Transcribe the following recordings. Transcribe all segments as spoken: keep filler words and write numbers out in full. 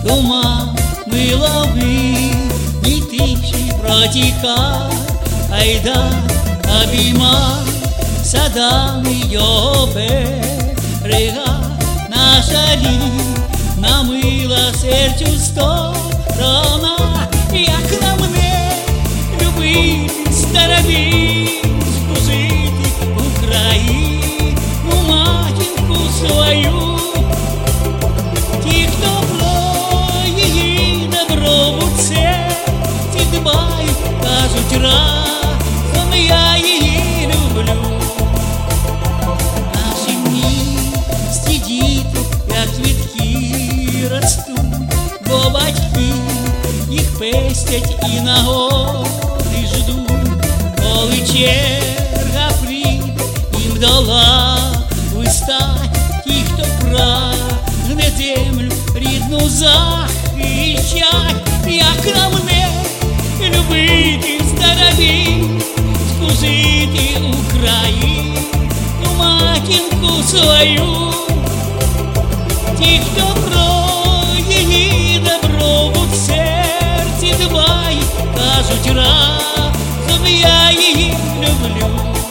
туман миловий, ні тиші протікав, айда обійма садами його берега, наша рідна мила серцю сторона, як на мене любити старові, спустити Україну, матінку свою. Ті, хто про її добробут серці дбають, кажуть, разом я її люблю. Наші місті діти, як цвітки ростуть, бо батьки їх пестять і нагоди ждуть. Коли черга прийде, їм до лави стать, ті, хто прагне землю рідну захищать, як на мене любити старові, служити Україну, матінку свою. Ті, хто про її добробут серці дбають, кажуть, разом я її люблю.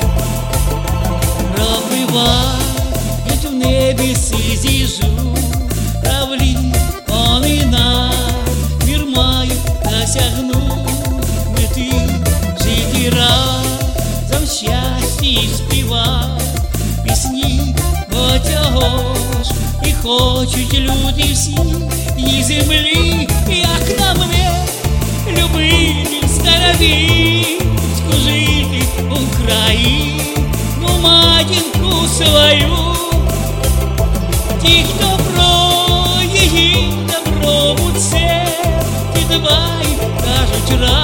Пробивають в небі сизі журавлі, вони намір мають досягнуть мети, жити разом в щасті співають пісні, бо цього ж і хочуть люди всі і землі, як на мене любити старові, служити Україну, матінку свою. Ті, хто про її добробут серці дбають, кажуть,